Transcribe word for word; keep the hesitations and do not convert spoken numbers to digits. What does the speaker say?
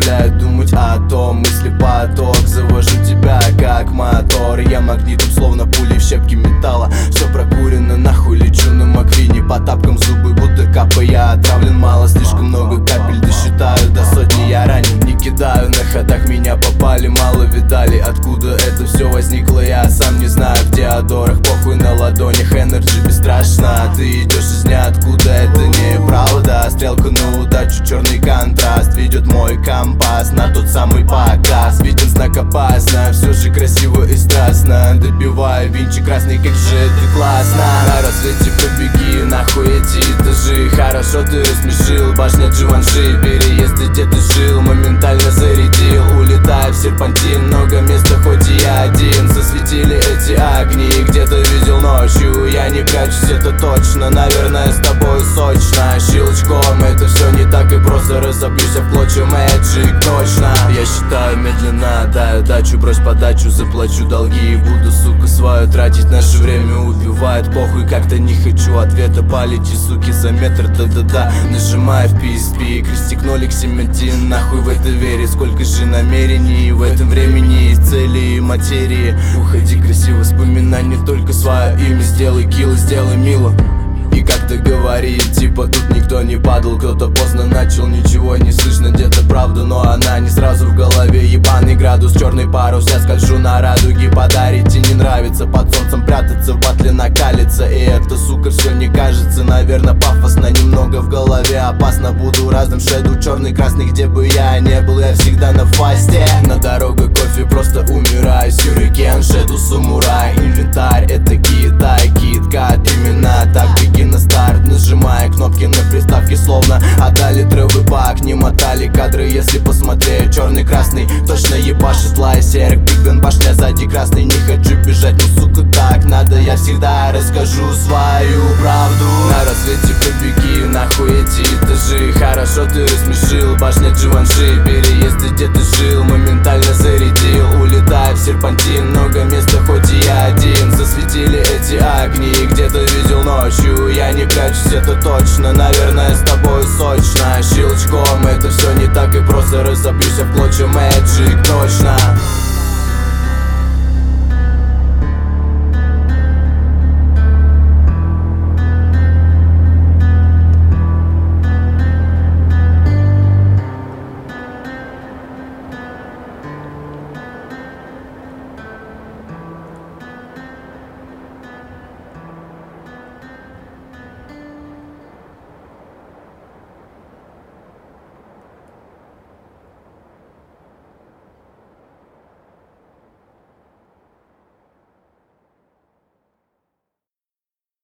заставляют думать о том. Мысли поток, завожу тебя как мотор. Я магнитом, словно пули в щепки металла. Все прокурено, нахуй лечу на Маквине. По тапкам зубы будто капа, я отравлен мало. Слишком много капель, досчитаю до сотни. Я ранен, не кидаю, на ходах меня попали. Мало видали, откуда это все возникло, я сам не знаю. В Теодорах похуй на ладонях, энерджи бесстрашно. Ты идешь из ниоткуда, это неправда. Стрелка на удачу, черный контраст. Ведет мой компас на тот самый показ. Виден знак опасно, все же красиво и страстно. Добиваю винчик красный, как же это классно. На рассвете побеги, нахуй эти этажи. Хорошо ты рассмешил, башня Дживанши. Переезды, где ты жил, моментально зарядил. Улетаю в серпантин, много места, хоть и я один. Засветили эти огни, где-то видел ночью. Я не прячусь, это точно, наверное, с тобой сочно. Щелчком это все не так и просто. Разобьюсь в клочья, мэджик, точно. Я считаю медленно, даю дачу, брось подачу, заплачу долги. И буду, сука, свою тратить, наше время убивает. Похуй, как-то не хочу ответа, полети, суки, за метр, да-да-да. Нажимаю в пи эс пи, крестик нолик сементин. Нахуй в это верить, сколько же намерений. В этом времени есть цели и материи. Уходи красиво, вспоминай не только свое имя. Сделай килл, сделай мило. И как-то говорит, типа тут никто не падал. Кто-то поздно начал, ничего не слышно, где-то правда, но она не сразу в голове. Ебаный градус, черный парус, я скольжу на радуге. Подарить и не нравится, под солнцем прятаться, в батле накалиться. И это, сука, все не кажется, наверное, пафосно. Немного в голове опасно, буду разным шеду. Черный, красный, где бы я не был, я всегда на фасте. На дорога кофе, просто умираю. Сюрикен, шеду, самурай. Инвентарь, это Китай, кит-кат, именно так. Беги на старт, нажимая кнопки на приставке, словно отдали травы пак. Не мотали кадры, если посмотреть. Черный, красный, точно ебашит лай. Серик, Биг Бен, башня сзади красный. Не хочу бежать, но, сука, так надо. Я всегда расскажу свою правду. На рассвете побеги, нахуй эти этажи. Хорошо ты рассмешил, башня Дживанши. Переезды, где ты жил, моментально зарядил. Улетаю в серпантин, много места, хоть и я один. Засветили эти огни, где-то видел ночью. Я не прячусь, это точно, наверное, с тобой сочно. Щелчком это все не так и просто. Разобьюсь в клочья, мэджик, точно.